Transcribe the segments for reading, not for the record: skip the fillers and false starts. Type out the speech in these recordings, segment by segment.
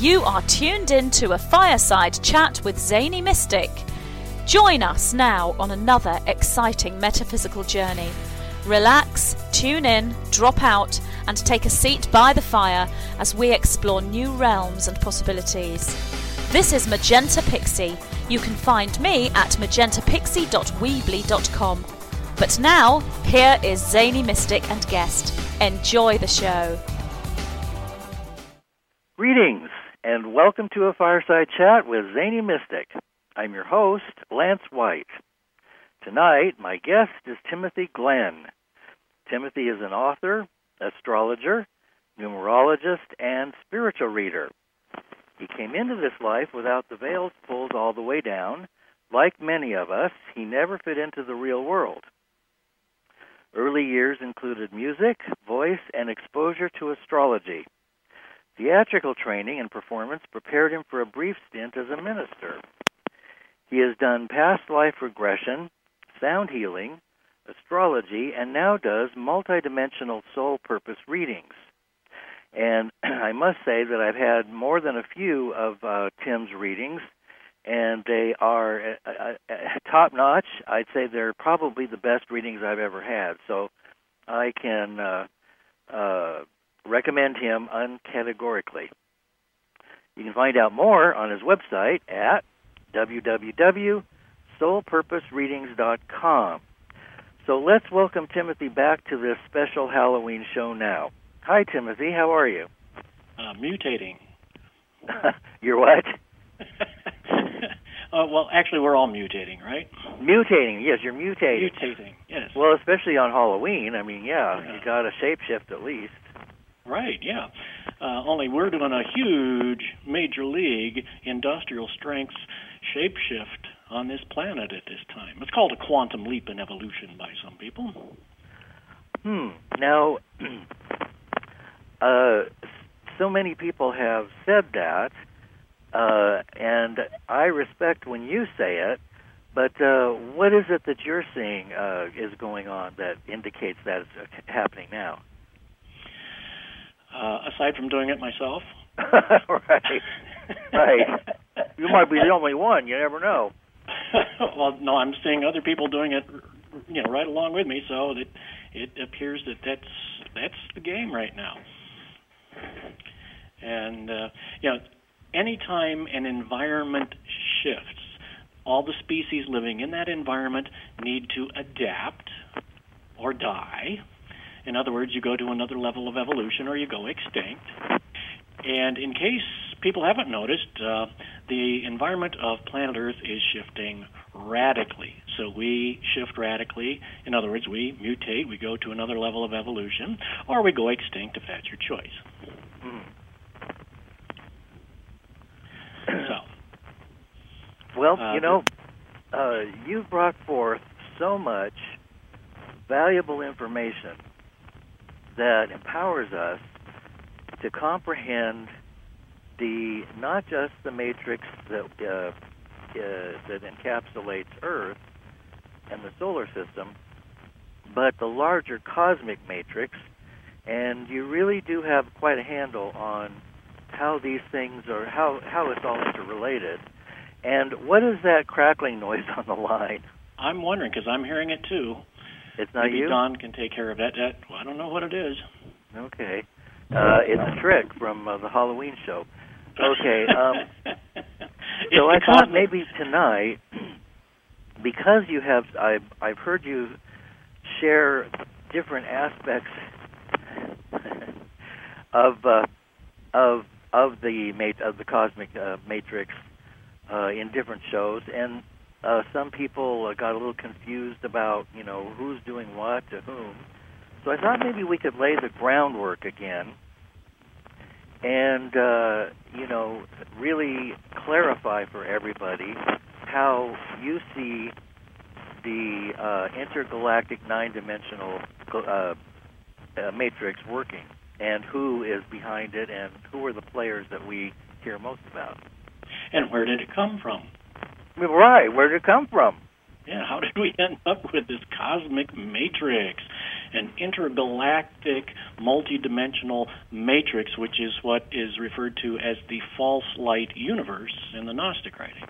You are tuned in to a fireside chat with Zany Mystic. Join us now on another exciting metaphysical journey. Relax, tune in, drop out, and take a seat by the fire as we explore new realms and possibilities. This is Magenta Pixie. You can find me at magentapixie.weebly.com. But now, here is Zany Mystic and guest. Enjoy the show. Greetings, and welcome to a fireside chat with Zany Mystic. I'm your host, Lance White. Tonight, my guest is Timothy Glenn. Timothy is an author, astrologer, numerologist, and spiritual reader. He came into this life without the veils pulled all the way down. Like many of us, he never fit into the real world. Early years included music, voice, and exposure to astrology. Theatrical training and performance prepared him for a brief stint as a minister. He has done past life regression, sound healing, astrology, and now does multidimensional soul purpose readings. And I must say that I've had more than a few of Tim's readings, and they are top-notch. I'd say they're probably the best readings I've ever had. So I can recommend him uncategorically. You can find out more on his website at www.soulpurposereadings.com. So let's welcome Timothy back to this special Halloween show now. Hi, Timothy. How are you? Mutating. You're what? Well, actually, we're all mutating, right? Mutating. Yes, you're mutating. Mutating, yes. Well, especially on Halloween. I mean, yeah. You got to shapeshift at least. Right, yeah. Only we're doing a huge major league industrial strength shapeshift on this planet at this time. It's called a quantum leap in evolution by some people. Now, so many people have said that, and I respect when you say it, but what is it that you're seeing is going on that indicates that it's happening now? Aside from doing it myself? Right. You might be the only one. You never know. Well, no, I'm seeing other people doing it, right along with me, so that it appears that that's the game right now. And, anytime an environment shifts, all the species living in that environment need to adapt or die. In other words, you go to another level of evolution or you go extinct. And in case people haven't noticed, the environment of planet Earth is shifting radically. So we shift radically. In other words, we mutate, we go to another level of evolution, or we go extinct if that's your choice. Well, you brought forth so much valuable information that empowers us to comprehend not just the matrix that encapsulates Earth and the solar system, but the larger cosmic matrix. And you really do have quite a handle on how these things are, how it's all interrelated. And what is that crackling noise on the line? I'm wondering, because I'm hearing it too. It's not Maybe you? Don can take care of that. Well, I don't know what it is. Okay. It's a trick from the Halloween show. Okay. So I thought maybe tonight, because you have, I've heard you share different aspects of the cosmic matrix in different shows, and some people got a little confused about, who's doing what to whom. So I thought maybe we could lay the groundwork again and, really clarify for everybody how you see the intergalactic nine-dimensional matrix working, and who is behind it, and who are the players that we hear most about. And where did it come from? Right, where did it come from? Yeah, how did we end up with this cosmic matrix? an intergalactic, multidimensional matrix, which is what is referred to as the false light universe in the Gnostic writings.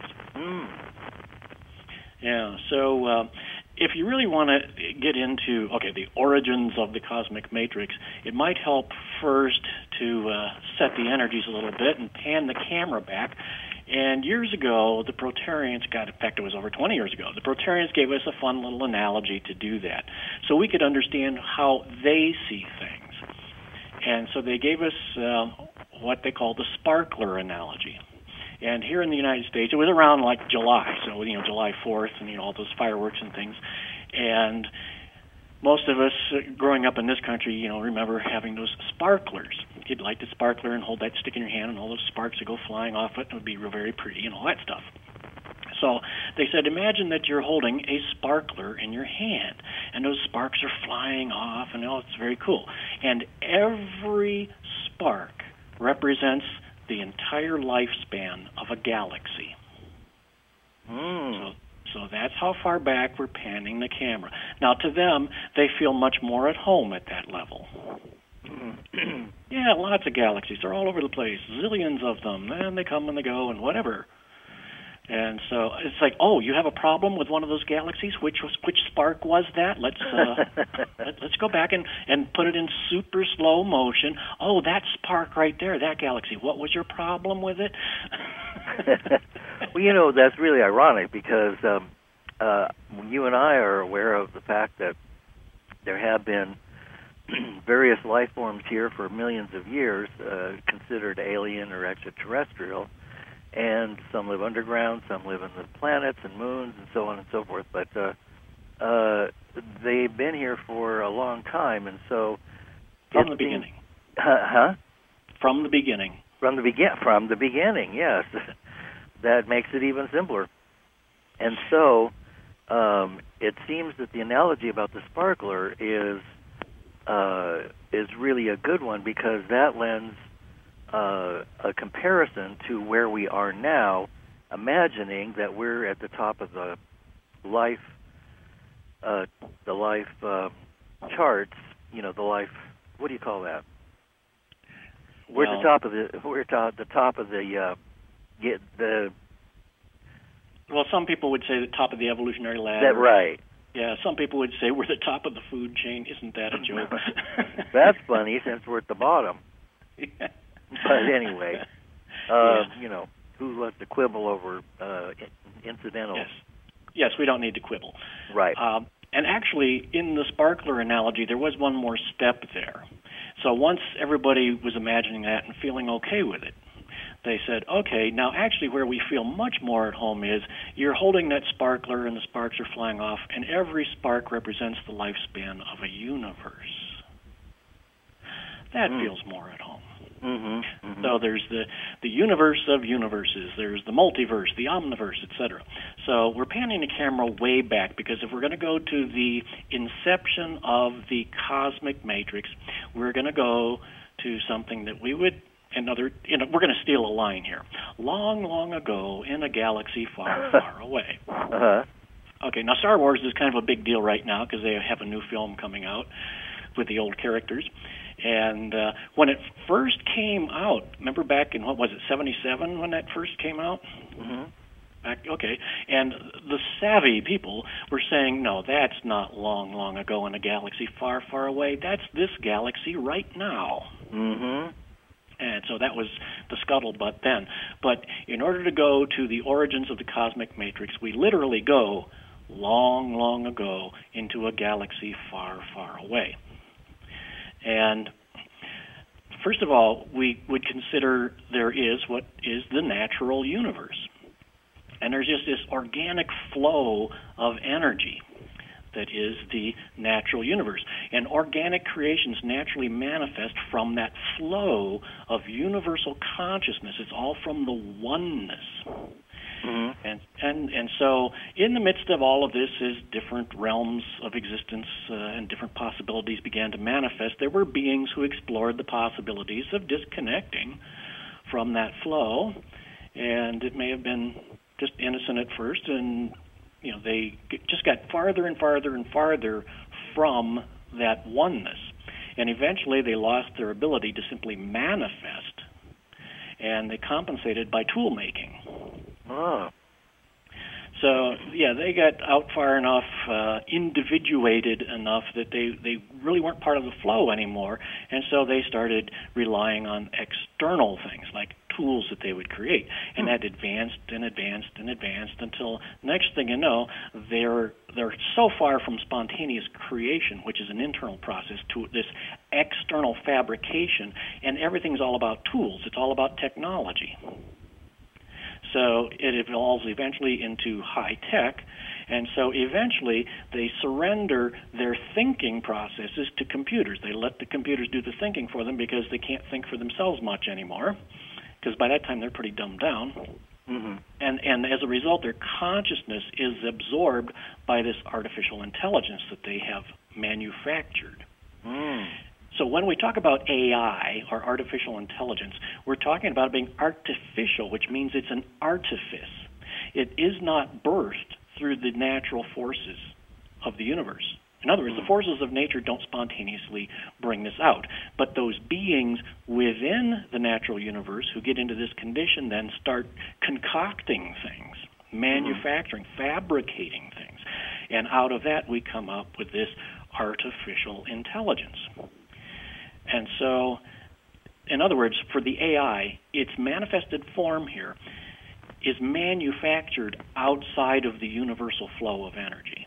Yeah, so if you really want to get into, the origins of the cosmic matrix, it might help first to set the energies a little bit and pan the camera back. And years ago, the Protarians in fact, it was over 20 years ago, the Protarians gave us a fun little analogy to do that, so we could understand how they see things. And so they gave us what they call the sparkler analogy. And here in the United States, it was around like July, so July 4th, and all those fireworks and things. And most of us growing up in this country, remember having those sparklers. You'd light the sparkler and hold that stick in your hand, and all those sparks would go flying off it, and it would be very pretty and all that stuff. So they said, imagine that you're holding a sparkler in your hand, and those sparks are flying off, and it's very cool. And every spark represents the entire lifespan of a galaxy. So that's how far back we're panning the camera. Now, to them, they feel much more at home at that level. Yeah, lots of galaxies. They're all over the place, zillions of them, and they come and they go and whatever. And so it's like, you have a problem with one of those galaxies? Which spark was that? Let's go back and put it in super slow motion. Oh, that spark right there, that galaxy. What was your problem with it? Well, that's really ironic because you and I are aware of the fact that there have been various life forms here for millions of years, considered alien or extraterrestrial. And some live underground, some live in the planets and moons and so on and so forth. But they've been here for a long time, and so... From the beginning. From the beginning. From the beginning, yes. That makes it even simpler. And so it seems that the analogy about the sparkler is really a good one because that lends a comparison to where we are now, imagining that we're at the top of the life charts. The life. What do you call that? We're at the top of the Well, some people would say the top of the evolutionary ladder. That's right. Yeah, some people would say we're the top of the food chain. Isn't that a joke? That's funny since we're at the bottom. Yeah. But anyway, who wants to quibble over incidentals? Yes, we don't need to quibble. Right. And actually, in the sparkler analogy, there was one more step there. So once everybody was imagining that and feeling okay with it, they said, okay, now actually where we feel much more at home is you're holding that sparkler and the sparks are flying off, and every spark represents the lifespan of a universe. That feels more at home. So there's the universe of universes, there's the multiverse, the omniverse, etc. So we're panning the camera way back because if we're going to go to the inception of the cosmic matrix, we're going to go to something that we would, we're going to steal a line here. Long, long ago in a galaxy far, far away. Okay, now Star Wars is kind of a big deal right now because they have a new film coming out with the old characters. And when it first came out, remember back in, 77 when that first came out? Okay. And the savvy people were saying, no, that's not long, long ago in a galaxy far, far away. That's this galaxy right now. And so that was the scuttlebutt then. But in order to go to the origins of the cosmic matrix, we literally go long, long ago into a galaxy far, far away. And first of all, we would consider there is what is the natural universe. And there's just this organic flow of energy that is the natural universe. And organic creations naturally manifest from that flow of universal consciousness. It's all from the oneness. And so in the midst of all of this, as different realms of existence and different possibilities began to manifest, there were beings who explored the possibilities of disconnecting from that flow. And it may have been just innocent at first, and they just got farther and farther and farther from that oneness. And eventually they lost their ability to simply manifest, and they compensated by tool making. Oh. So, yeah, they got out far enough, individuated enough that they really weren't part of the flow anymore, and so they started relying on external things like tools that they would create, and that advanced and advanced and advanced until next thing you know, they're so far from spontaneous creation, which is an internal process, to this external fabrication, and everything's all about tools. It's all about technology. So it evolves eventually into high tech, and so eventually they surrender their thinking processes to computers. They let the computers do the thinking for them because they can't think for themselves much anymore, because by that time they're pretty dumbed down. Mm-hmm. And as a result, their consciousness is absorbed by this artificial intelligence that they have manufactured. Mm. So when we talk about AI, or artificial intelligence, we're talking about it being artificial, which means it's an artifice. It is not birthed through the natural forces of the universe. In other words, the forces of nature don't spontaneously bring this out. But those beings within the natural universe who get into this condition then start concocting things, manufacturing, fabricating things. And out of that we come up with this artificial intelligence. And so, in other words, for the AI, its manifested form here is manufactured outside of the universal flow of energy.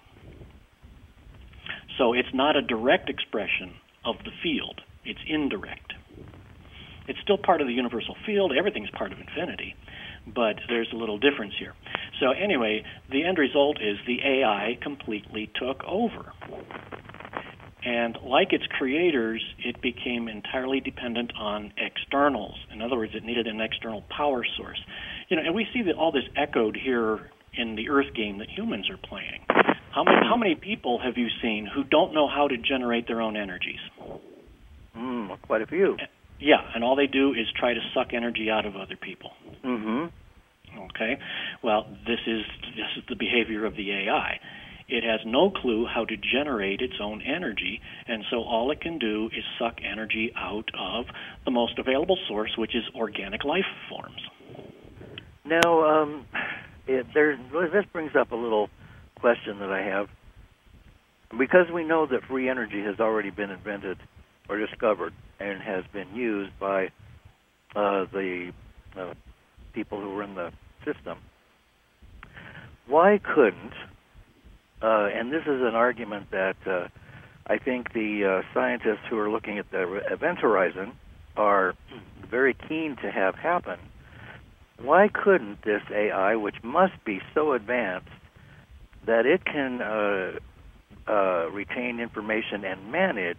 So it's not a direct expression of the field. It's indirect. It's still part of the universal field. Everything's part of infinity. But there's a little difference here. So anyway, the end result is the AI completely took over. And like its creators, it became entirely dependent on externals. In other words, it needed an external power source. And we see that all this echoed here in the Earth game that humans are playing. How many people have you seen who don't know how to generate their own energies? Quite a few. Yeah, and all they do is try to suck energy out of other people. Mm-hmm. Okay? Well, this is the behavior of the AI. It has no clue how to generate its own energy, and so all it can do is suck energy out of the most available source, which is organic life forms. Now, this brings up a little question that I have. Because we know that free energy has already been invented or discovered and has been used by the people who run the system, why couldn't, and this is an argument that I think the scientists who are looking at the event horizon are very keen to have happen, why couldn't this AI, which must be so advanced that it can retain information and manage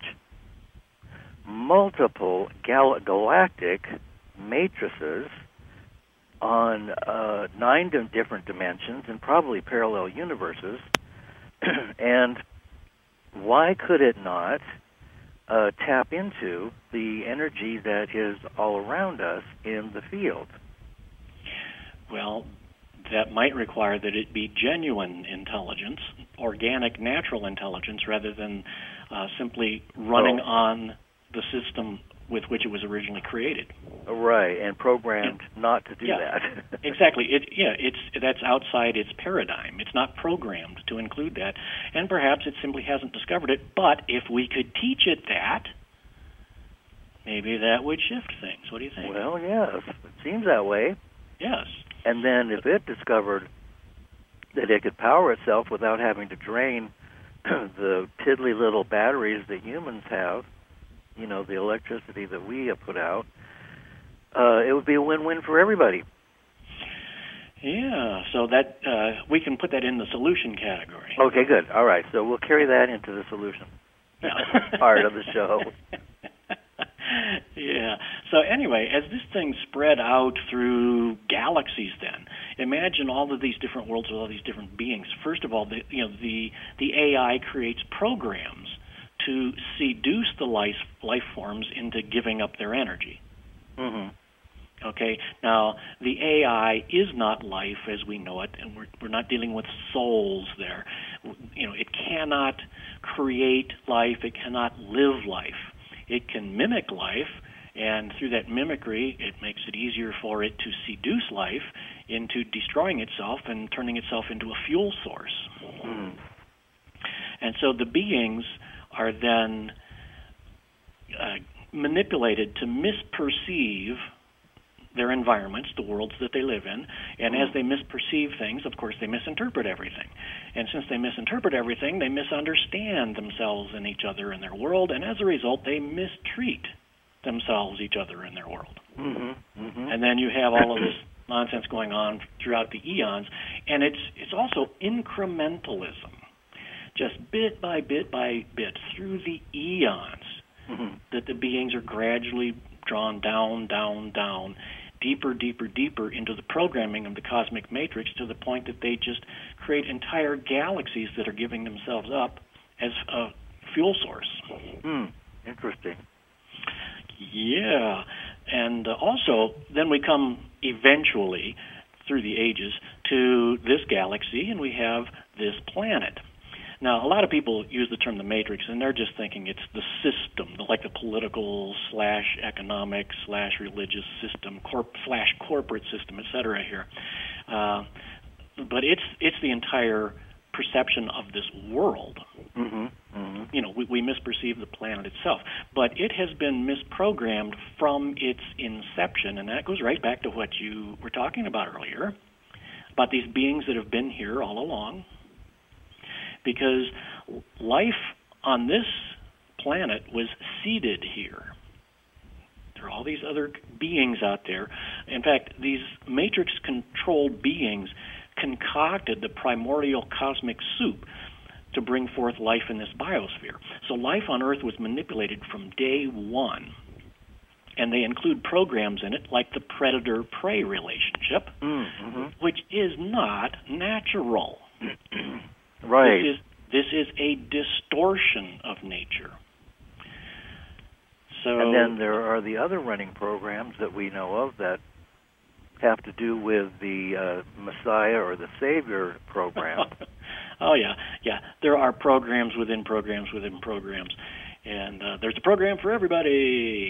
multiple galactic matrices on 9 different dimensions and probably parallel universes, and why could it not tap into the energy that is all around us in the field? Well, that might require that it be genuine intelligence, organic, natural intelligence, rather than simply running on the system with which it was originally created. Right, and programmed not to do that. Exactly. That's outside its paradigm. It's not programmed to include that, and perhaps it simply hasn't discovered it. But if we could teach it that, maybe that would shift things. What do you think? Well, yes, it seems that way. Yes. And then if it discovered that it could power itself without having to drain the piddly little batteries that humans have, the electricity that we have put out, it would be a win-win for everybody. Yeah, so that we can put that in the solution category. Okay, good. All right, so we'll carry that into the solution part of the show. Yeah. So anyway, as this thing spread out through galaxies, then imagine all of these different worlds with all these different beings. First of all, the AI creates programs to seduce the life forms into giving up their energy. Mm-hmm. Okay. Now, the AI is not life as we know it, and we're not dealing with souls there. It cannot create life. It cannot live life. It can mimic life, and through that mimicry, it makes it easier for it to seduce life into destroying itself and turning itself into a fuel source. Mm. And so the beings are then manipulated to misperceive their environments, the worlds that they live in, and as they misperceive things, of course, they misinterpret everything. And since they misinterpret everything, they misunderstand themselves and each other in their world, and as a result, they mistreat themselves, each other, in their world. Mm-hmm. Mm-hmm. And then you have all of this nonsense going on throughout the eons, and it's also incrementalism, just bit by bit by bit through the eons, that the beings are gradually drawn down, down, down, deeper, deeper, deeper into the programming of the cosmic matrix, to the point that they just create entire galaxies that are giving themselves up as a fuel source. Interesting. Yeah, and also then we come eventually through the ages to this galaxy, and we have this planet. Now, a lot of people use the term the matrix, and they're just thinking it's the system, like the political / economic / religious system, / corporate system, etc. here. But it's the entire perception of this world. Mm-hmm. Mm-hmm. You know, we misperceive the planet itself, but it has been misprogrammed from its inception, and that goes right back to what you were talking about earlier, about these beings that have been here all along. Because life on this planet was seeded here. There are all these other beings out there. In fact, these matrix-controlled beings concocted the primordial cosmic soup to bring forth life in this biosphere. So life on Earth was manipulated from day one. And they include programs in it like the predator-prey relationship, which is not natural. Right. This is a distortion of nature. So, and then there are the other running programs that we know of that have to do with the Messiah or the Savior program. Oh, yeah. There are programs within programs within programs. And there's a program for everybody.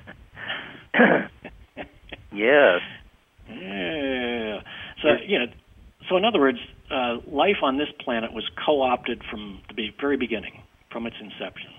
Yes. Yeah. So in other words, life on this planet was co-opted from the very beginning, from its inception.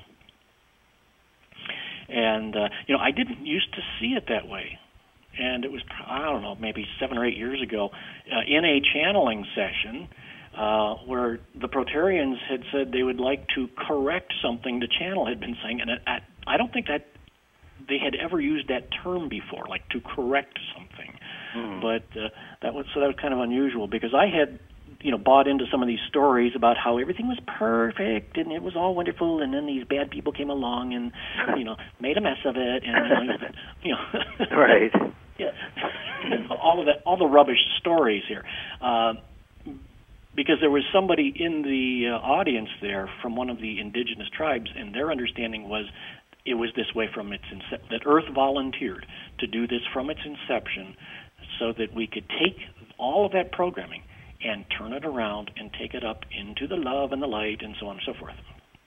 And, I didn't used to see it that way. And it was, I don't know, maybe 7 or 8 years ago, in a channeling session where the Proterians had said they would like to correct something the channel had been saying. And I don't think that they had ever used that term before, like to correct something. But that was kind of unusual, because I had, bought into some of these stories about how everything was perfect and it was all wonderful, and then these bad people came along and, made a mess of it, and Right. Yeah, all the rubbish stories here. Because there was somebody in the audience there from one of the indigenous tribes, and their understanding was it was this way from its inception, that Earth volunteered to do this from its inception, so that we could take all of that programming and turn it around and take it up into the love and the light and so on and so forth.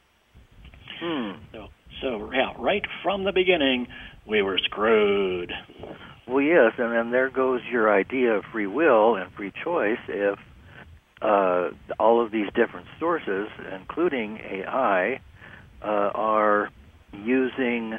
So right from the beginning, we were screwed. Well, yes, and then there goes your idea of free will and free choice if all of these different sources, including AI, are using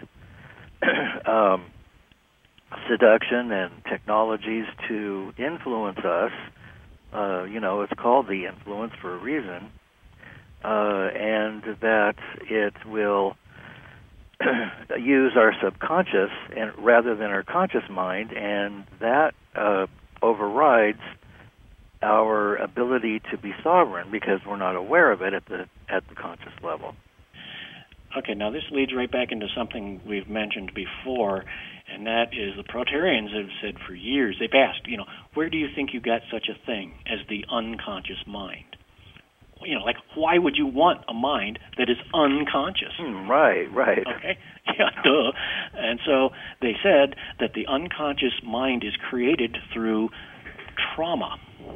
seduction and technologies to influence us. It's called the influence for a reason, and that it will use our subconscious rather than our conscious mind, and that overrides our ability to be sovereign because we're not aware of it at the conscious level. Okay, now this leads right back into something we've mentioned before, and that is the Proterians have said for years, they've asked, where do you think you got such a thing as the unconscious mind? Like, why would you want a mind that is unconscious? Right. Okay, yeah, duh. And so they said that the unconscious mind is created through trauma.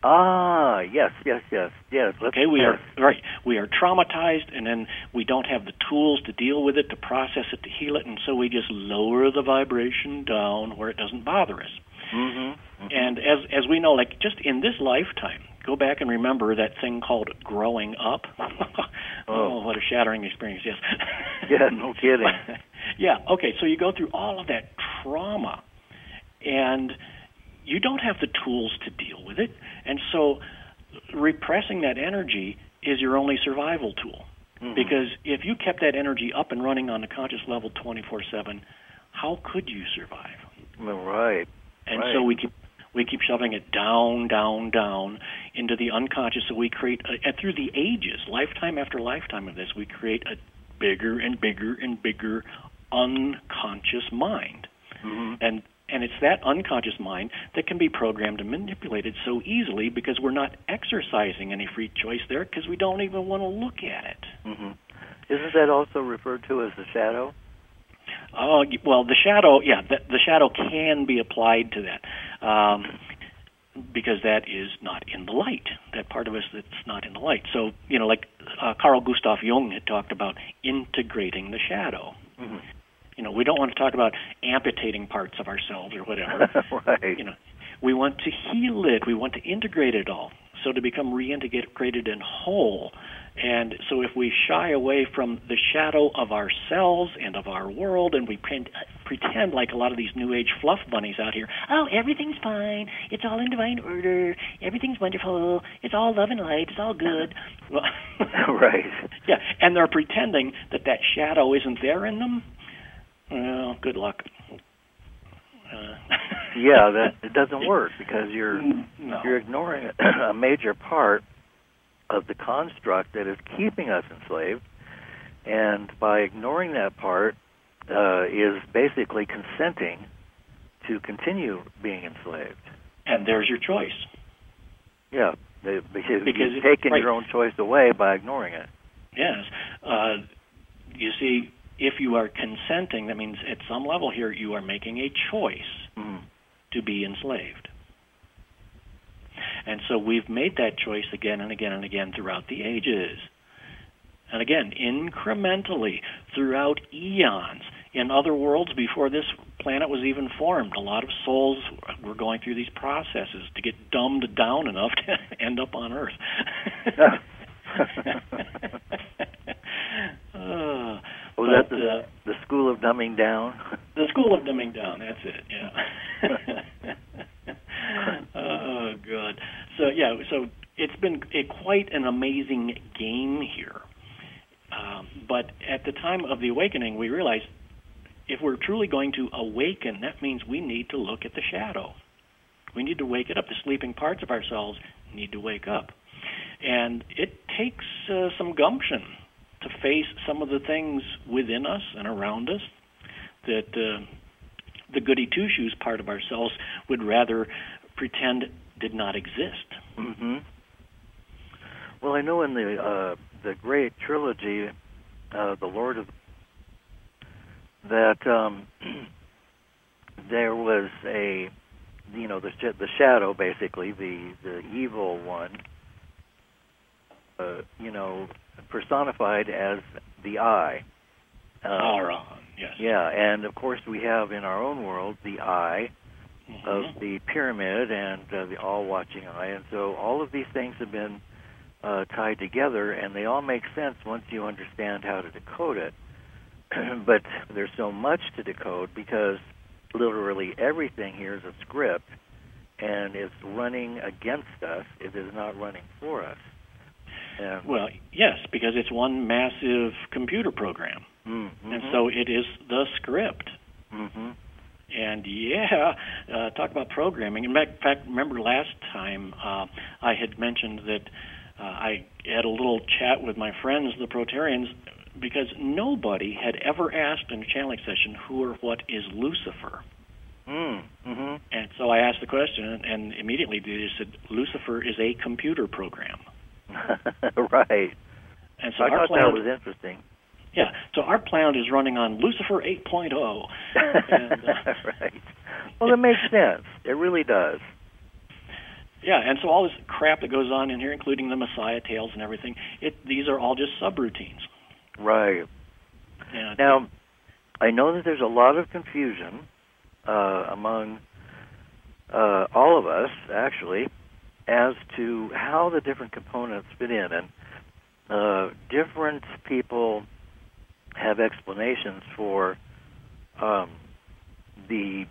Ah, yes. Okay, we are traumatized, and then we don't have the tools to deal with it, to process it, to heal it, and so we just lower the vibration down where it doesn't bother us. Mm-hmm. And as we know, like just in this lifetime, go back and remember that thing called growing up. Oh, what a shattering experience! Yes. Yeah, no kidding. Yeah. Okay. So you go through all of that trauma, and you don't have the tools to deal with it, and so repressing that energy is your only survival tool. Mm-hmm. Because if you kept that energy up and running on the conscious level 24/7, how could you survive? Right. And so we keep shoving it down into the unconscious. So we create, through the ages, lifetime after lifetime of this, we create a bigger and bigger and bigger unconscious mind. Mm-hmm. And it's that unconscious mind that can be programmed and manipulated so easily because we're not exercising any free choice there because we don't even want to look at it. Mm-hmm. Isn't that also referred to as the shadow? Oh, well, the shadow, the shadow can be applied to that because that is not in the light. That part of us that's not in the light. So, like Carl Gustav Jung had talked about integrating the shadow. Mm-hmm. We don't want to talk about amputating parts of ourselves or whatever. Right. We want to heal it. We want to integrate it all. So to become reintegrated and whole. And so if we shy away from the shadow of ourselves and of our world, and we pretend like a lot of these New Age fluff bunnies out here, oh, everything's fine, it's all in divine order, everything's wonderful, it's all love and light, it's all good. Well, right. Yeah, and they're pretending that shadow isn't there in them. Well, good luck. Yeah, it doesn't work because you're ignoring a major part of the construct that is keeping us enslaved, and by ignoring that part is basically consenting to continue being enslaved. And there's your choice. Yeah, because you've taken your own choice away by ignoring it. Yes. You see, if you are consenting, that means at some level here you are making a choice to be enslaved. And so we've made that choice again and again and again throughout the ages. And again, incrementally throughout eons. In other worlds, before this planet was even formed, a lot of souls were going through these processes to get dumbed down enough to end up on Earth. Was that the school of dumbing down? The school of dumbing down, that's it, yeah. Oh, God. So it's been quite an amazing game here. But at the time of the awakening, we realized if we're truly going to awaken, that means we need to look at the shadow. We need to wake it up. The sleeping parts of ourselves need to wake up. And it takes some gumption to face some of the things within us and around us that the goody two-shoes part of ourselves would rather pretend did not exist. Mm-hmm. Well, I know in the great trilogy, The Lord of that there was the shadow, basically the evil one, personified as the eye. Sauron, yes. Yeah, and of course we have in our own world the eye of the pyramid and the all-watching eye, and so all of these things have been tied together, and they all make sense once you understand how to decode it. But there's so much to decode because literally everything here is a script, and it's running against us. It is not running for us. Well, yes, because it's one massive computer program. Mm-hmm. And so it is the script. Mm-hmm. And talk about programming. In fact, remember last time I had mentioned that I had a little chat with my friends, the Protarians, because nobody had ever asked in a channeling session who or what is Lucifer. Mm-hmm. And so I asked the question, and immediately they just said, Lucifer is a computer program. Right. And so I thought that was interesting. Yeah, so our planet is running on Lucifer 8.0. Right. Well, it makes sense. It really does. Yeah, and so all this crap that goes on in here, including the Messiah tales and everything, these are all just subroutines. Right. Yeah, now, I know that there's a lot of confusion among all of us, actually, as to how the different components fit in. And different people have explanations for the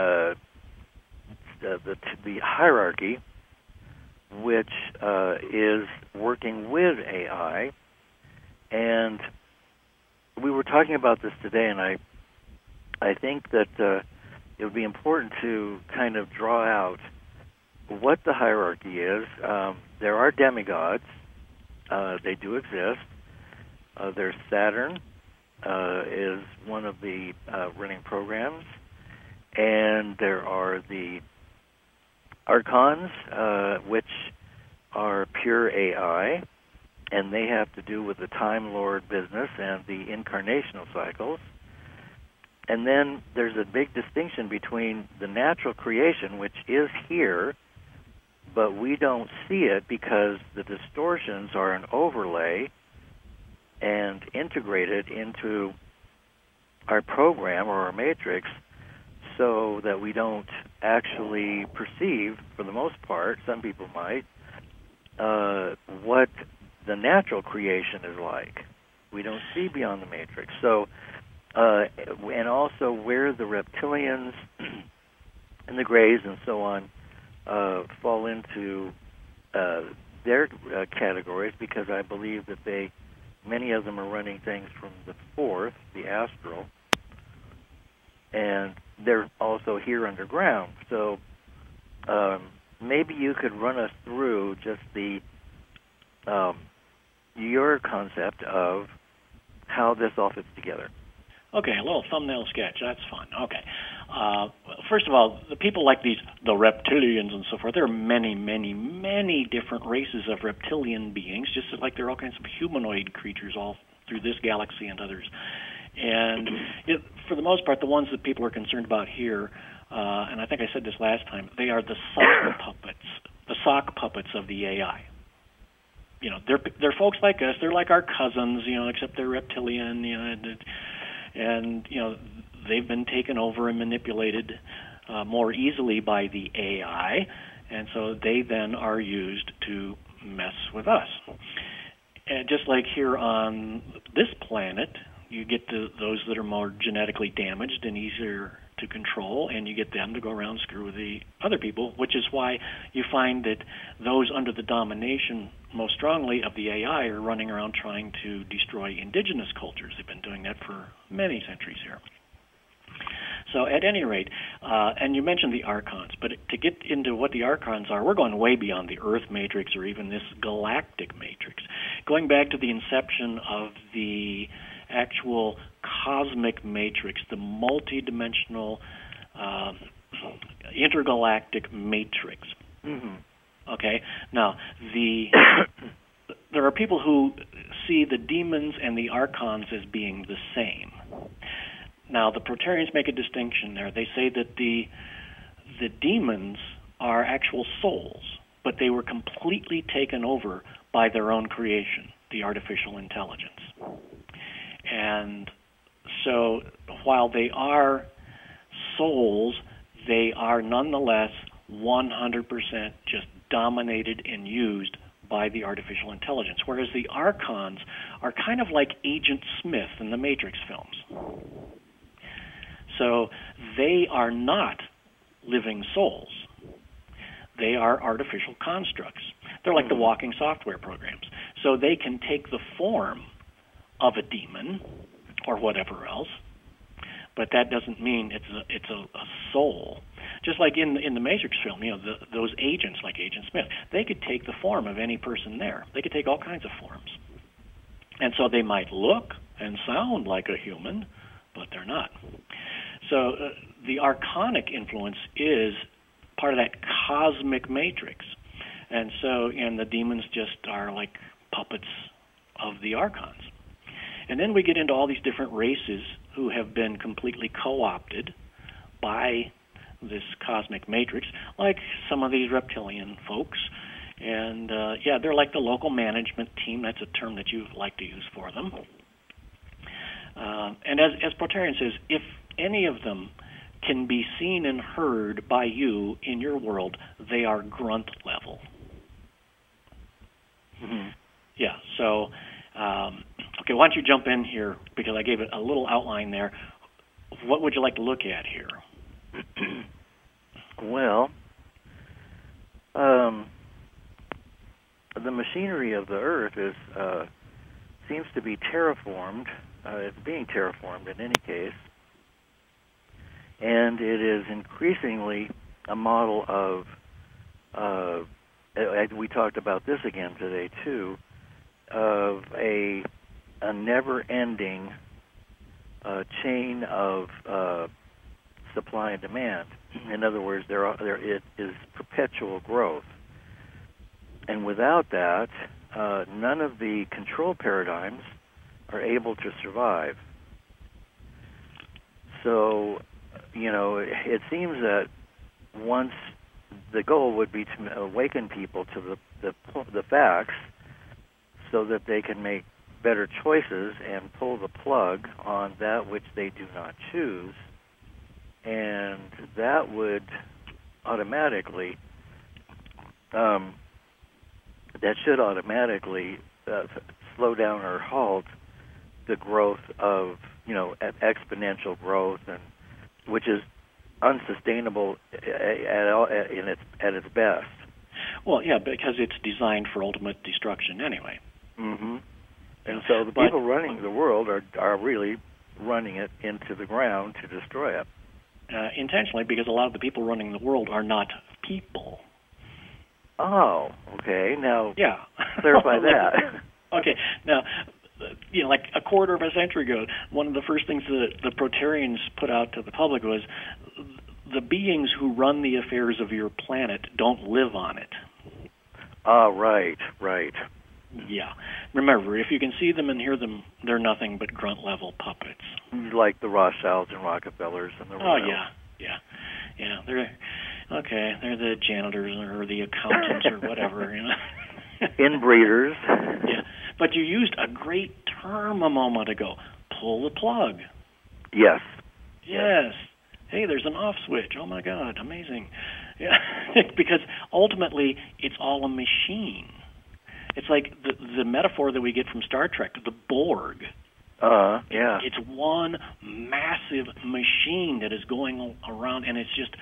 hierarchy, which is working with AI. And we were talking about this today, and I think that it would be important to kind of draw out what the hierarchy is. There are demigods. They do exist. There's Saturn is one of the running programs. And there are the archons, which are pure AI, and they have to do with the Time Lord business and the incarnational cycles. And then there's a big distinction between the natural creation, which is here, but we don't see it because the distortions are an overlay and integrated into our program or our matrix, so that we don't actually perceive, for the most part, some people might, what the natural creation is like. We don't see beyond the matrix. So, and also where the reptilians and the grays and so on fall into their categories, because I believe that many of them are running things from the fourth, the astral, and they're also here underground. So maybe you could run us through just your concept of how this all fits together. Okay, a little thumbnail sketch. That's fun. Okay. First of all, the people like the reptilians and so forth, there are many, many, many different races of reptilian beings, just like there are all kinds of humanoid creatures all through this galaxy and others. And for the most part, the ones that people are concerned about here, and I think I said this last time, they are the sock puppets of the AI. You know, they're folks like us. They're like our cousins, you know, except they're reptilian, you know, and you know, they've been taken over and manipulated more easily by the AI, and so they then are used to mess with us. And just like here on this planet, you get those that are more genetically damaged and easier to control, and you get them to go around and screw with the other people, which is why you find that those under the domination most strongly of the AI are running around trying to destroy indigenous cultures. They've been doing that for many centuries here. So at any rate, and you mentioned the archons, but to get into what the archons are, we're going way beyond the Earth matrix or even this galactic matrix. Going back to the inception of the actual cosmic matrix, the multidimensional intergalactic matrix. Mm-hmm. Okay? Now, there are people who see the demons and the archons as being the same. Now, the Proterians make a distinction there. They say that the demons are actual souls, but they were completely taken over by their own creation, the artificial intelligence. And so while they are souls, they are nonetheless 100% just dominated and used by the artificial intelligence, whereas the archons are kind of like Agent Smith in the Matrix films. So they are not living souls. They are artificial constructs. They're like the walking software programs. So they can take the form of a demon or whatever else, but that doesn't mean it's a soul. Just like in the Matrix film, you know, those agents like Agent Smith, they could take the form of any person there. They could take all kinds of forms. And so they might look and sound like a human, but they're not. So the archonic influence is part of that cosmic matrix. And the demons just are like puppets of the archons. And then we get into all these different races who have been completely co-opted by this cosmic matrix, like some of these reptilian folks. And, they're like the local management team. That's a term that you like to use for them. And as Proterian says, if any of them can be seen and heard by you in your world, they are grunt level. Mm-hmm. Yeah, so, okay, why don't you jump in here, because I gave it a little outline there. What would you like to look at here? Well, the machinery of the Earth seems to be terraformed. It's being terraformed in any case, and it is increasingly a model of. We talked about this again today too, of a never-ending chain of supply and demand. In other words, it is perpetual growth. And without that, none of the control paradigms are able to survive. So, it seems that once the goal would be to awaken people to the facts so that they can make better choices and pull the plug on that which they do not choose, and that would automatically slow down or halt the growth of exponential growth, and which is unsustainable at its best. Well, yeah, because it's designed for ultimate destruction anyway. Mm-hmm. And so the people running the world are really running it into the ground to destroy it. Intentionally, because a lot of the people running the world are not people. Oh, okay. Now, yeah. Clarify that. Okay. Now, like a quarter of a century ago, one of the first things that the Proterians put out to the public was the beings who run the affairs of your planet don't live on it. Right. Yeah. Remember, if you can see them and hear them, they're nothing but grunt-level puppets. Like the Rothschilds and Rockefellers and the Royals. Yeah. They're the janitors or the accountants or whatever, Inbreeders. Yeah. But you used a great term a moment ago. Pull the plug. Yes. Hey, there's an off switch. Oh, my God, amazing. Yeah. Because ultimately, it's all a machine. It's like the metaphor that we get from Star Trek, the Borg. Yeah. It's one massive machine that is going around, and it's just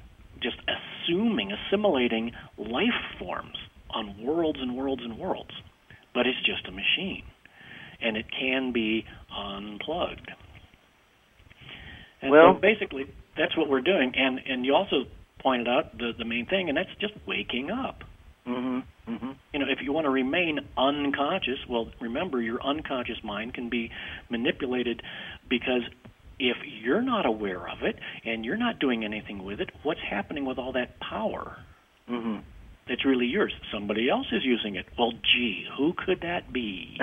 assimilating life forms on worlds and worlds and worlds. But it's just a machine, and it can be unplugged. And so basically, that's what we're doing. And you also pointed out the main thing, and that's just waking up. Mm-hmm. Mm-hmm. If you want to remain unconscious, well, remember, your unconscious mind can be manipulated, because if you're not aware of it and you're not doing anything with it, what's happening with all that power? Mm-hmm. That's really yours. Somebody else is using it. Well, gee, who could that be?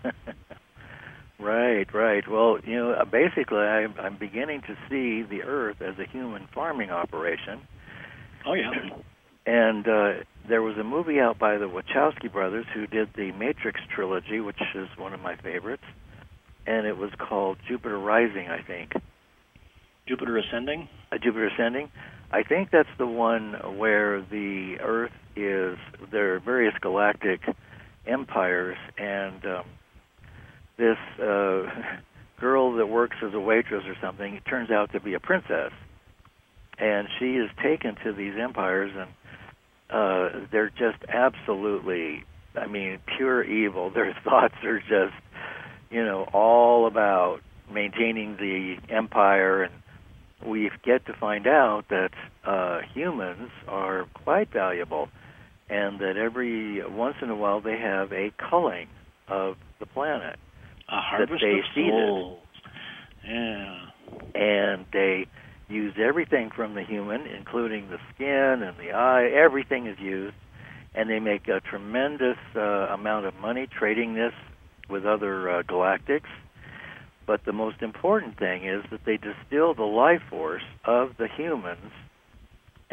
Right. Well, basically, I'm beginning to see the Earth as a human farming operation. Oh, yeah. And there was a movie out by the Wachowski brothers who did the Matrix trilogy, which is one of my favorites, and it was called Jupiter Rising, I think. Jupiter Ascending? Jupiter Ascending. I think that's the one where the Earth there are various galactic empires, and this girl that works as a waitress or something, it turns out to be a princess. And she is taken to these empires, and they're just absolutely, pure evil. Their thoughts are just, all about maintaining the empire, and we get to find out that humans are quite valuable, and that every once in a while they have a culling of the planet. A harvest that they of souls. Yeah. And they use everything from the human, including the skin and the eye. Everything is used, and they make a tremendous amount of money trading this with other galactics. But the most important thing is that they distill the life force of the humans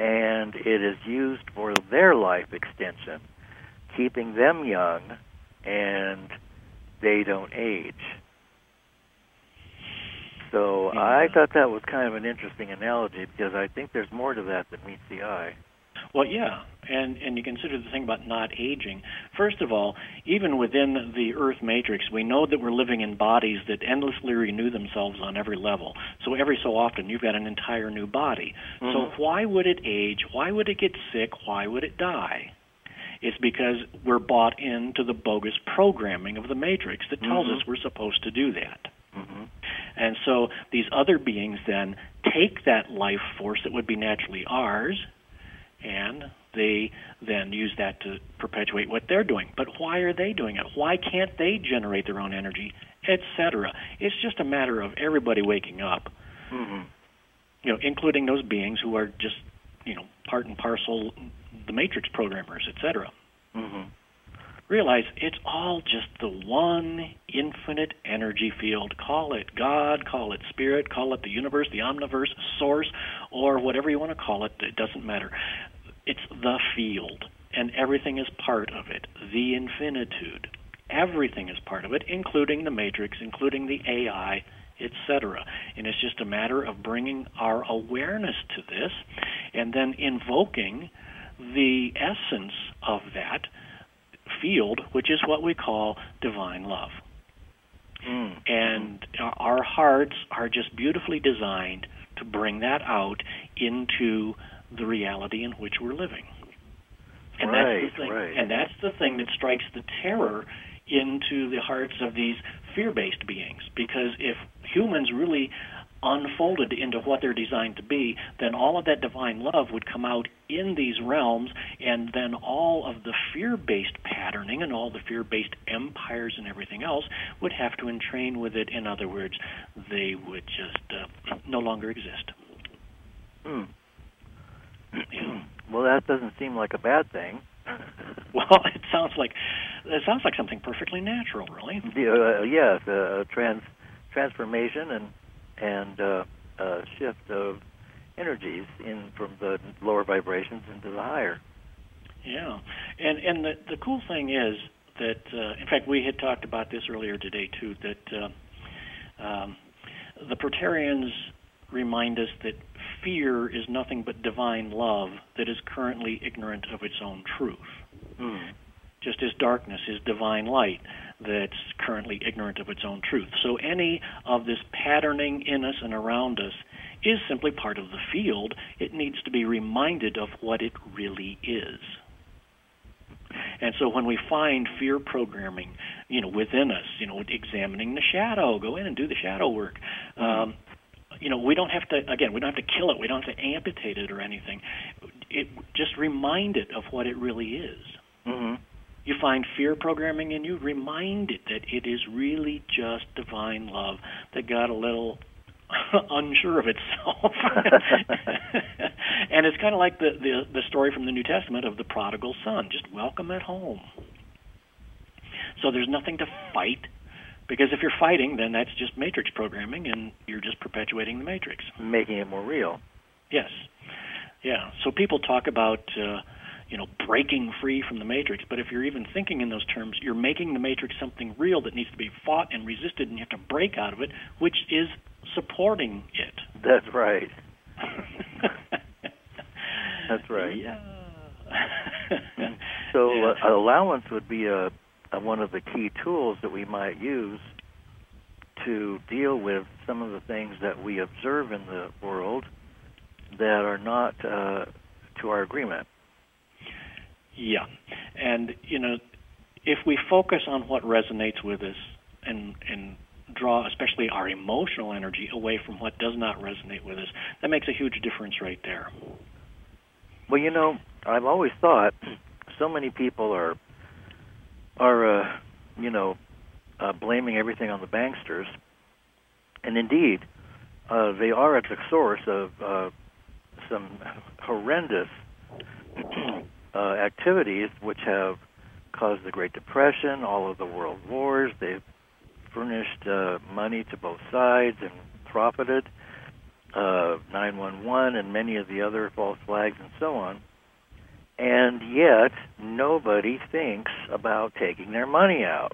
and it is used for their life extension, keeping them young, and they don't age. So I thought that was kind of an interesting analogy, because I think there's more to that than meets the eye. Well, yeah, and you consider the thing about not aging. First of all, even within the Earth matrix, we know that we're living in bodies that endlessly renew themselves on every level. So every so often, you've got an entire new body. Mm-hmm. So why would it age? Why would it get sick? Why would it die? It's because we're bought into the bogus programming of the matrix that tells us we're supposed to do that. Mm-hmm. And so these other beings then take that life force that would be naturally ours, and they then use that to perpetuate what they're doing. But why are they doing it? Why can't they generate their own energy, etc.? It's just a matter of everybody waking up, including those beings who are just, part and parcel the matrix programmers, etc. Realize it's all just the one infinite energy field. Call it God, call it Spirit, call it the universe, the omniverse, source, or whatever you want to call it. It doesn't matter. It's the field, and everything is part of it. The infinitude. Everything is part of it, including the matrix, including the AI, etc. And it's just a matter of bringing our awareness to this and then invoking the essence of that field, which is what we call divine love. And our hearts are just beautifully designed to bring that out into the reality in which we're living. And that's the thing. And that's the thing that strikes the terror into the hearts of these fear-based beings, because if humans really unfolded into what they're designed to be, then all of that divine love would come out in these realms, and then all of the fear-based patterning and all the fear-based empires and everything else would have to entrain with it. In other words, they would just no longer exist. Well, that doesn't seem like a bad thing. Well, it sounds like something perfectly natural, really. Yes, a transformation and shift of energies in from the lower vibrations into the higher. Yeah, and the cool thing is that, in fact, we had talked about this earlier today too, that the Praetorians remind us that fear is nothing but divine love that is currently ignorant of its own truth. Just as darkness is divine light that's currently ignorant of its own truth. So any of this patterning in us and around us is simply part of the field. It needs to be reminded of what it really is. And so when we find fear programming, within us, examining the shadow, go in and do the shadow work. We don't have to kill it. We don't have to amputate it or anything. Just remind it of what it really is. You find fear programming in you, remind it that it is really just divine love that got a little unsure of itself. And it's kind of like the story from the New Testament of the prodigal son. Just welcome at home. So there's nothing to fight, because if you're fighting, then that's just matrix programming, and you're just perpetuating the matrix. Making it more real. Yes. Yeah. So people talk about breaking free from the matrix, but if you're even thinking in those terms, you're making the matrix something real that needs to be fought and resisted, and you have to break out of it, which is supporting it. That's right. That's right. Yeah. So allowance would be one of the key tools that we might use to deal with some of the things that we observe in the world that are not to our agreement. Yeah. And, if we focus on what resonates with us and draw especially our emotional energy away from what does not resonate with us, that makes a huge difference right there. Well, I've always thought so many people are blaming everything on the banksters, and indeed, they are at the source of some horrendous activities which have caused the Great Depression, all of the world wars. They've furnished money to both sides and profited. 911 and many of the other false flags and so on. And yet, nobody thinks about taking their money out.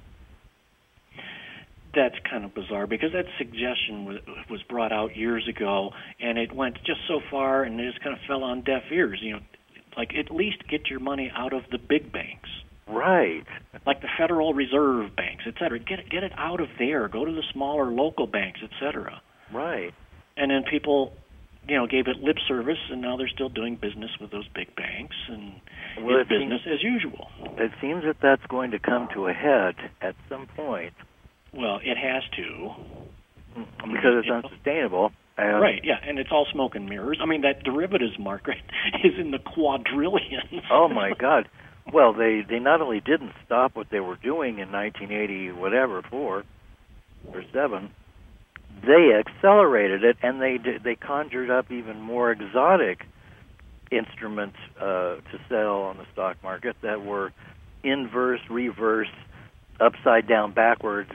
That's kind of bizarre, because that suggestion was brought out years ago, and it went just so far, and it just kind of fell on deaf ears. Like, at least get your money out of the big banks. Right. Like the Federal Reserve banks, et cetera. Get it out of there. Go to the smaller local banks, et cetera. Right. And then people, gave it lip service, and now they're still doing business with those big banks, and it's business as usual. It seems that that's going to come to a head at some point. Well, it has to. Because it's unsustainable. Right, yeah, and it's all smoke and mirrors. I mean, that derivatives market is in the quadrillions. Oh, my God. Well, they not only didn't stop what they were doing in 1980, whatever, 4 or 7, they accelerated it, and they conjured up even more exotic instruments to sell on the stock market that were inverse, reverse, upside down, backwards,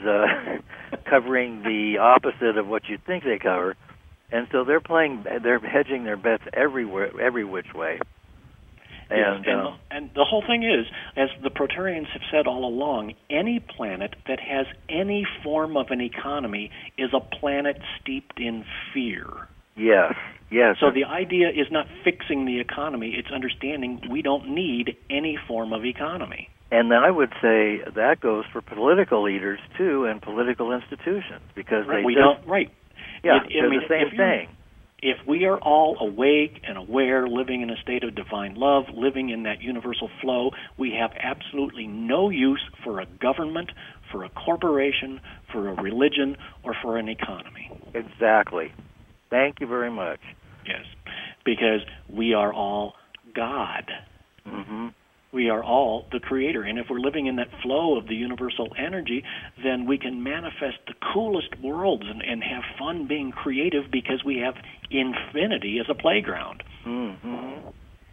covering the opposite of what you'd think they cover. And so they're hedging their bets every which way. And the whole thing is, as the Proterians have said all along, any planet that has any form of an economy is a planet steeped in fear. Yes. So the idea is not fixing the economy, it's understanding we don't need any form of economy. And I would say that goes for political leaders, too, and political institutions, because Yeah, they're the same thing. If we are all awake and aware, living in a state of divine love, living in that universal flow, we have absolutely no use for a government, for a corporation, for a religion, or for an economy. Exactly. Thank you very much. Yes, because we are all God. Mm-hmm. We are all the creator. And if we're living in that flow of the universal energy, then we can manifest the coolest worlds and have fun being creative, because we have infinity as a playground. Mm-hmm.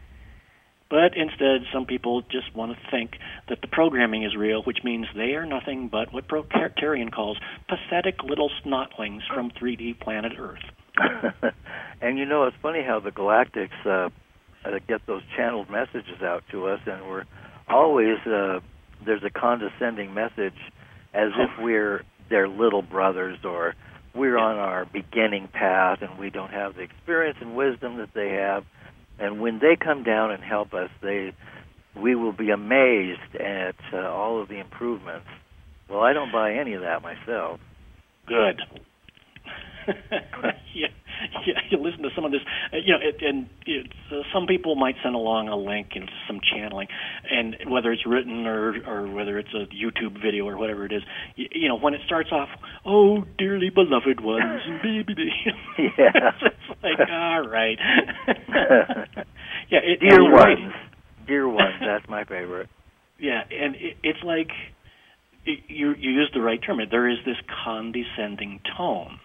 But instead, some people just want to think that the programming is real, which means they are nothing but what Proterian calls pathetic little snotlings from 3D planet Earth. And it's funny how the galactics get those channeled messages out to us, and we're always there's a condescending message, as if we're their little brothers, or we're on our beginning path and we don't have the experience and wisdom that they have. And when they come down and help us, we will be amazed at all of the improvements. Well, I don't buy any of that myself. Good. Yeah, you listen to some of this, some people might send along a link to some channeling, and whether it's written or whether it's a YouTube video or whatever it is, when it starts off, oh, dearly beloved ones, baby, yeah, it's like, all right. Yeah, dear ones, that's my favorite. Yeah, and it's like, you used the right term. There is this condescending tone.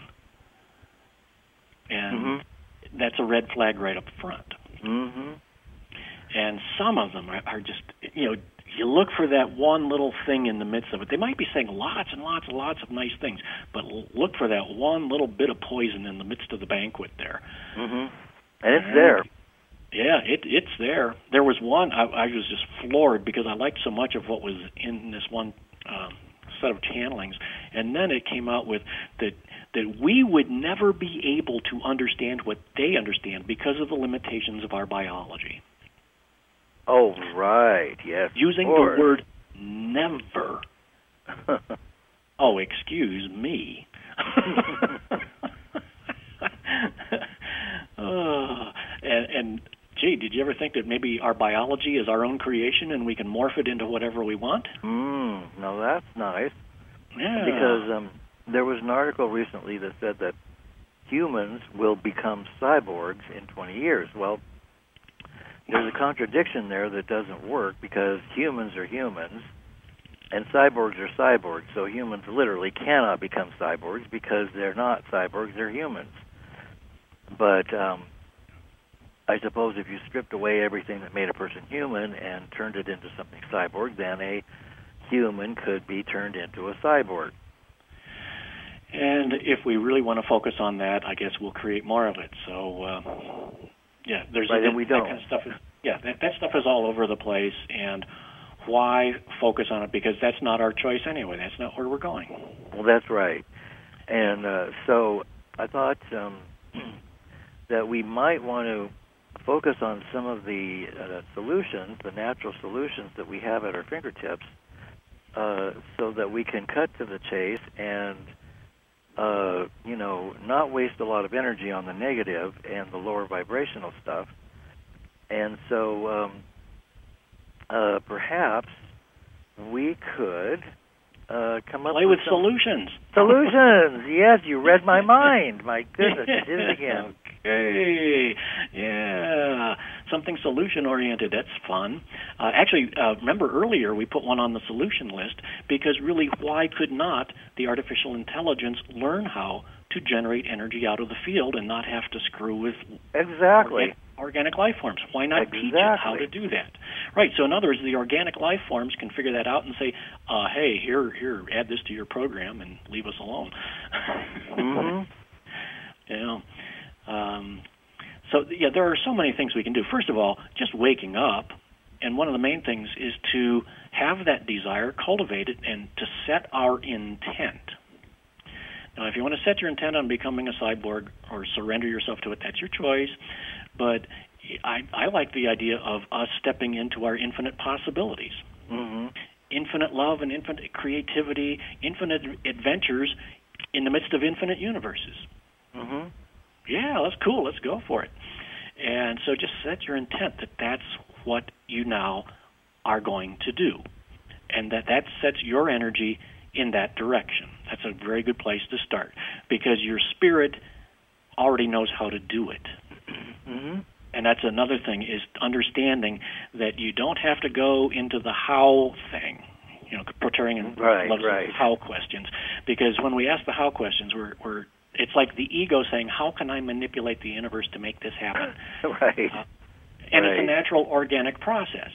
And that's a red flag right up front. Mm-hmm. And some of them are just, you look for that one little thing in the midst of it. They might be saying lots and lots and lots of nice things, but look for that one little bit of poison in the midst of the banquet there. Mm-hmm. And it's there. Yeah, it's there. There was one, I was just floored, because I liked so much of what was in this one set of channelings, and then it came out with that we would never be able to understand what they understand because of the limitations of our biology. Oh, right, yes. Using the word never. Oh, excuse me. And gee, did you ever think that maybe our biology is our own creation and we can morph it into whatever we want? No, that's nice. Yeah. Because there was an article recently that said that humans will become cyborgs in 20 years. Well, there's a contradiction there that doesn't work, because humans are humans and cyborgs are cyborgs. So humans literally cannot become cyborgs, because they're not cyborgs, they're humans. But I suppose if you stripped away everything that made a person human and turned it into something cyborg, then a human could be turned into a cyborg. And if we really want to focus on that, I guess we'll create more of it. So, there's right, and we don't. That kind of stuff. That stuff is all over the place. And why focus on it? Because that's not our choice anyway. That's not where we're going. Well, that's right. And so I thought that we might want to focus on some of the solutions, the natural solutions that we have at our fingertips, so that we can cut to the chase and, not waste a lot of energy on the negative and the lower vibrational stuff. And so perhaps we could come up Play with some solutions. Solutions. Yes, you read my mind. My goodness, you did it again. Okay. Yeah. Something solution-oriented. That's fun. Remember earlier we put one on the solution list because really why could not the artificial intelligence learn how to generate energy out of the field and not have to screw with organic life forms? Why not teach it how to do that? Right, so in other words, the organic life forms can figure that out and say, hey, here, add this to your program and leave us alone. Mm-hmm. There are so many things we can do. First of all, just waking up, and one of the main things is to have that desire, cultivate it, and to set our intent. Now, if you want to set your intent on becoming a cyborg or surrender yourself to it, that's your choice. But I like the idea of us stepping into our infinite possibilities. Mm-hmm. Infinite love and infinite creativity, infinite adventures in the midst of infinite universes. Mm-hmm. Yeah, that's cool. Let's go for it. And so just set your intent that that's what you now are going to do, and that sets your energy in that direction. That's a very good place to start because your spirit already knows how to do it. Mm-hmm. And that's another thing, is understanding that you don't have to go into the how thing. Proterian loves the how questions, because when we ask the how questions, it's like the ego saying, how can I manipulate the universe to make this happen? Right. And it's a natural organic process.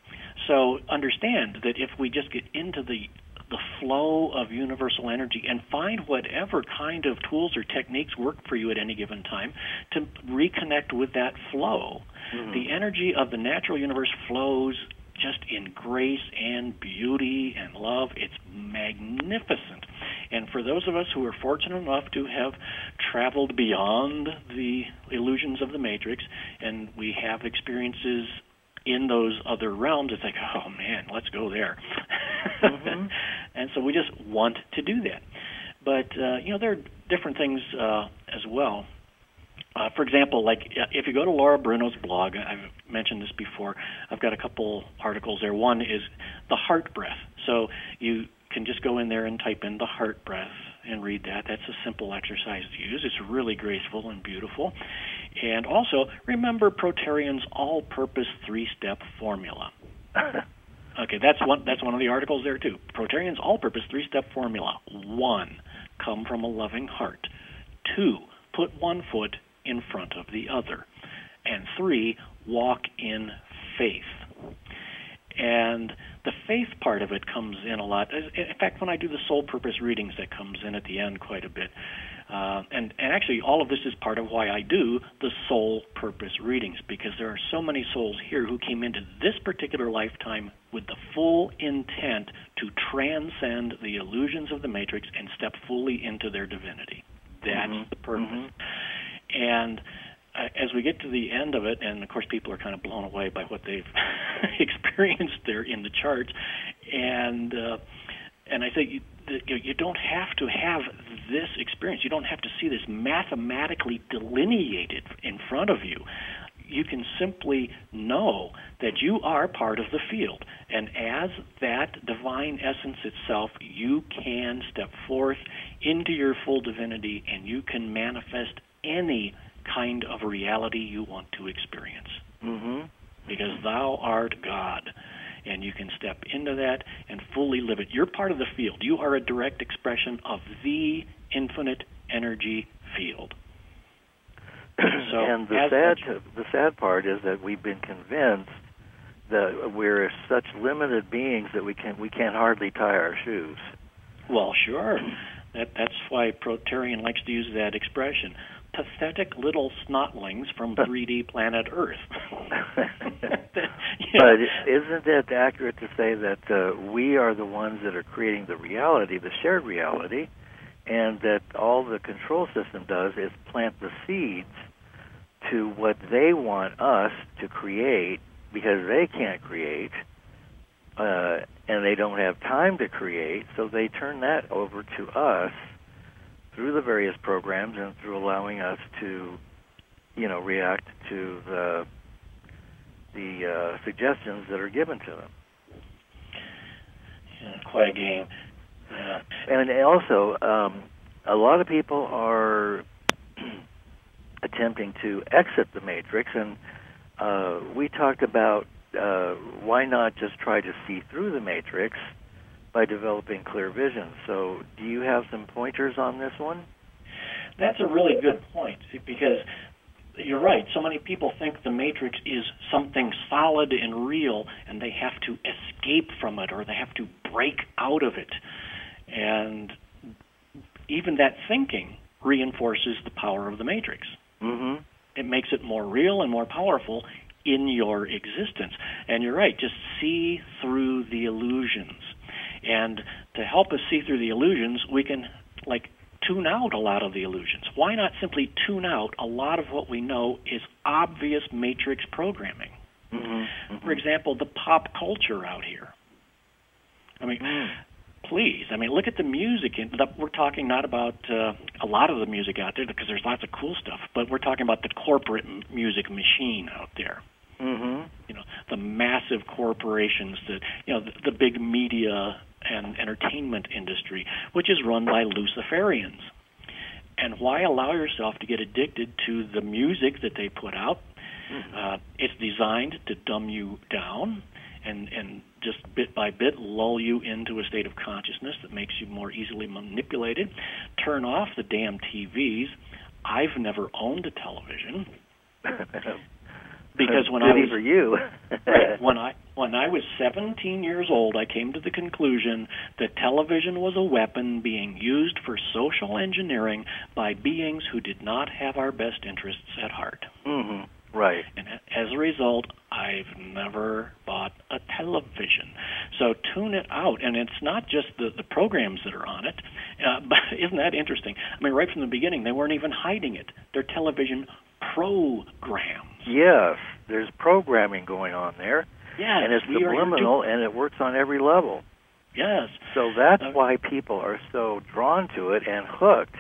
So understand that if we just get into the flow of universal energy and find whatever kind of tools or techniques work for you at any given time to reconnect with that flow, the energy of the natural universe flows just in grace and beauty and love. It's magnificent. And for those of us who are fortunate enough to have traveled beyond the illusions of the Matrix, and we have experiences in those other realms, it's like, oh man, let's go there. Mm-hmm. And so we just want to do that. But, there are different things as well. For example, like if you go to Laura Bruno's blog, I've mentioned this before, I've got a couple articles there. One is the heart breath. So you can just go in there and type in the heart breath and read that. That's a simple exercise to use. It's really graceful and beautiful. And also, remember Proterian's all-purpose 3-step formula. Okay, that's one of the articles there, too. Proterian's all-purpose 3-step formula. 1, come from a loving heart. 2, put one foot in front of the other. And 3, walk in faith. And the faith part of it comes in a lot. In fact, when I do the soul purpose readings, that comes in at the end quite a bit. And actually, all of this is part of why I do the soul purpose readings, because there are so many souls here who came into this particular lifetime with the full intent to transcend the illusions of the Matrix and step fully into their divinity. That's the purpose. Mm-hmm. And as we get to the end of it, and of course people are kind of blown away by what they've experienced there in the charts, and I say you don't have to have this experience. You don't have to see this mathematically delineated in front of you. You can simply know that you are part of the field, and as that divine essence itself, you can step forth into your full divinity, and you can manifest any kind of reality you want to experience. Mm-hmm. Because thou art God, and you can step into that and fully live it. You're part of the field. You are a direct expression of the infinite energy field. So, and the sad part is that we've been convinced that we're such limited beings that we can't hardly tie our shoes. Well, sure. That's why Proterian likes to use that expression. Pathetic little snotlings from 3D planet Earth. But isn't it accurate to say that we are the ones that are creating the reality, the shared reality, and that all the control system does is plant the seeds to what they want us to create because they can't create, and they don't have time to create, so they turn that over to us through the various programs and through allowing us to, react to the suggestions that are given to them. Yeah, quite a game. Yeah. And also, a lot of people are attempting to exit the matrix, and we talked about why not just try to see through the matrix by developing clear vision. So do you have some pointers on this one? That's a really good point, because you're right. So many people think the matrix is something solid and real, and they have to escape from it, or they have to break out of it. And even that thinking reinforces the power of the matrix. Mm-hmm. It makes it more real and more powerful in your existence. And you're right, just see through the illusions. And to help us see through the illusions, we can, tune out a lot of the illusions. Why not simply tune out a lot of what we know is obvious matrix programming? Mm-hmm. Mm-hmm. For example, the pop culture out here. Please, look at the music. We're talking not about a lot of the music out there, because there's lots of cool stuff, but we're talking about the corporate music machine out there. Mm-hmm. The massive corporations, the big media and entertainment industry, which is run by Luciferians. And why allow yourself to get addicted to the music that they put out? Mm-hmm. It's designed to dumb you down and just bit by bit lull you into a state of consciousness that makes you more easily manipulated. Turn off the damn TVs. I've never owned a television. Because when I was 17 years old, I came to the conclusion that television was a weapon being used for social engineering by beings who did not have our best interests at heart. Mm-hmm. Right. And as a result, I've never bought a television. So tune it out. And it's not just the programs that are on it, but isn't that interesting? Right from the beginning, they weren't even hiding it. They're television programs. Yes, there's programming going on there. Yes, and it's subliminal, and it works on every level. Yes. So that's why people are so drawn to it and hooked,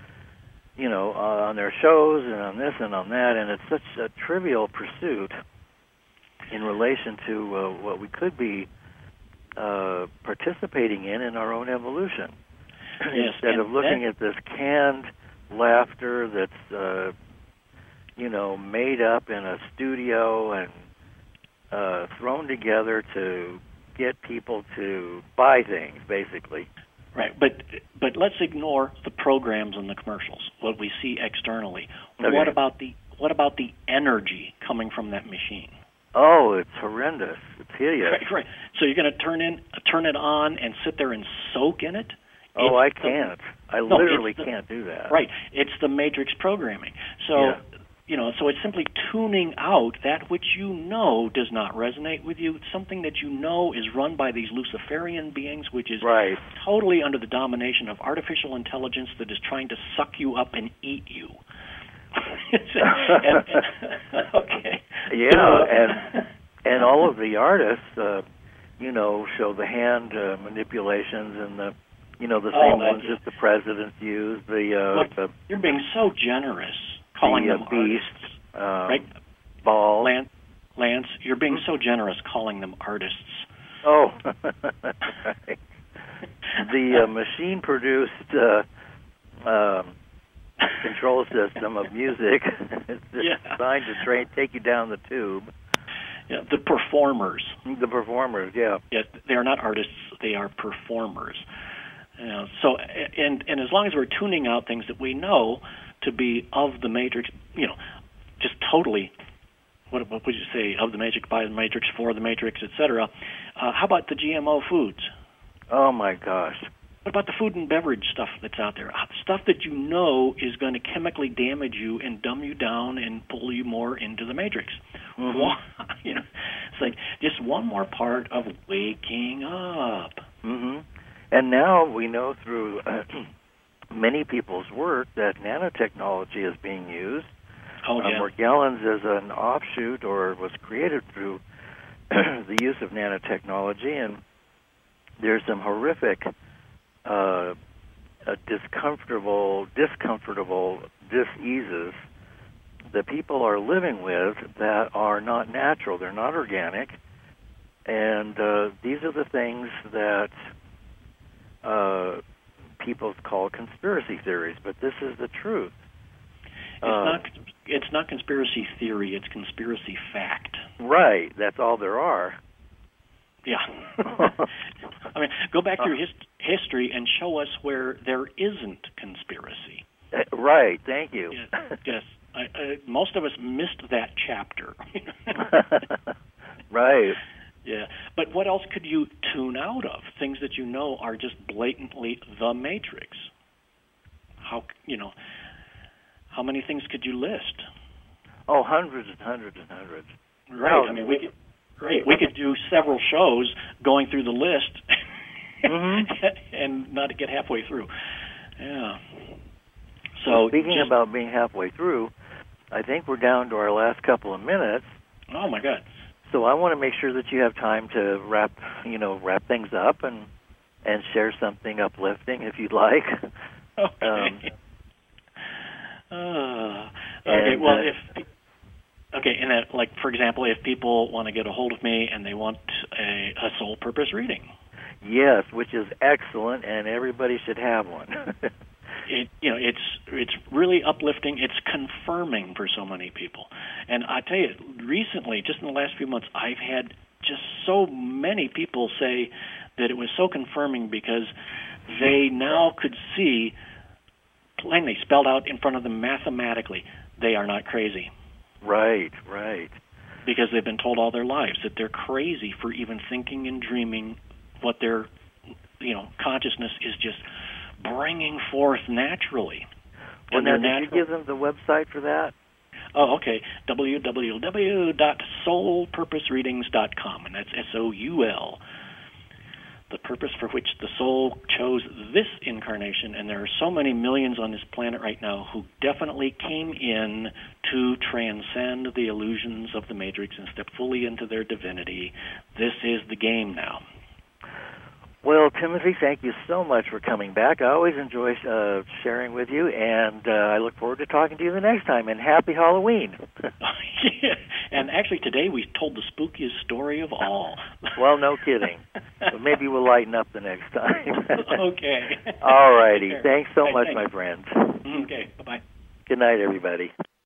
on their shows and on this and on that, and it's such a trivial pursuit in relation to what we could be participating in our own evolution. Yes, instead of looking at this canned laughter that's made up in a studio and thrown together to get people to buy things, basically. Right, but let's ignore the programs and the commercials, what we see externally. Okay. What about the energy coming from that machine? Oh, it's horrendous. It's hideous. Right. So you're going to turn it on and sit there and soak in it? Oh, I can't. I literally can't do that. Right. It's the matrix programming. So, so it's simply tuning out that which does not resonate with you. It's something that is run by these Luciferian beings, which is totally under the domination of artificial intelligence that is trying to suck you up and eat you. Okay. Yeah, and all of the artists, show the hand manipulations and the same ones that the presidents use. Look, you're being so generous calling them beasts, right? Balls. Lance, you're being so generous calling them artists. Oh, right. The machine-produced control system of music is designed to take you down the tube. Yeah, the performers. The performers, yeah. Yes, they are not artists; they are performers. So, and as long as we're tuning out things that we know to be of the matrix, just totally, what would you say, of the matrix, by the matrix, for the matrix, etc. How about the GMO foods? Oh my gosh! What about the food and beverage stuff that's out there? Stuff that you know is going to chemically damage you and dumb you down and pull you more into the matrix. Mm-hmm. It's like just one more part of waking up. Mm-hmm. And now we know through many people's work that nanotechnology is being used. Oh, yeah. Morgellons is an offshoot, or was created through the use of nanotechnology, and there's some horrific, discomfortable diseases that people are living with that are not natural. They're not organic, and these are the things that people call conspiracy theories, but this is the truth. It's not conspiracy theory, it's conspiracy fact. Right, that's all there are. Yeah. I mean, go back through history and show us where there isn't conspiracy. Right, thank you. Yes. Most of us missed that chapter. Right. Yeah. But what else could you tune out of? Things that you know are just blatantly the Matrix. How many things could you list? Oh, hundreds and hundreds and hundreds. Right. I mean, we could do several shows going through the list mm-hmm. and not get halfway through. Yeah. So speaking about being halfway through, I think we're down to our last couple of minutes. Oh my God. So I want to make sure that you have time to wrap things up and share something uplifting if you'd like. Okay. And that, like, for example, if people want to get a hold of me and they want a soul purpose reading. Yes, which is excellent, and everybody should have one. It's really uplifting. It's confirming for so many people. And I tell you, recently, just in the last few months, I've had just so many people say that it was so confirming because they now could see plainly spelled out in front of them mathematically, they are not crazy. Right. Because they've been told all their lives that they're crazy for even thinking and dreaming what their, consciousness is just bringing forth naturally. Well, now, did you give them the website for that? Oh, okay. www.soulpurposereadings.com, and that's SOUL. The purpose for which the soul chose this incarnation, and there are so many millions on this planet right now who definitely came in to transcend the illusions of the Matrix and step fully into their divinity. This is the game now. Well, Timothy, thank you so much for coming back. I always enjoy sharing with you, and I look forward to talking to you the next time. And happy Halloween. Yeah. And actually, today we told the spookiest story of all. Well, no kidding. But maybe we'll lighten up the next time. Okay. All righty. Thanks so much, my friend. Okay. Bye-bye. Good night, everybody.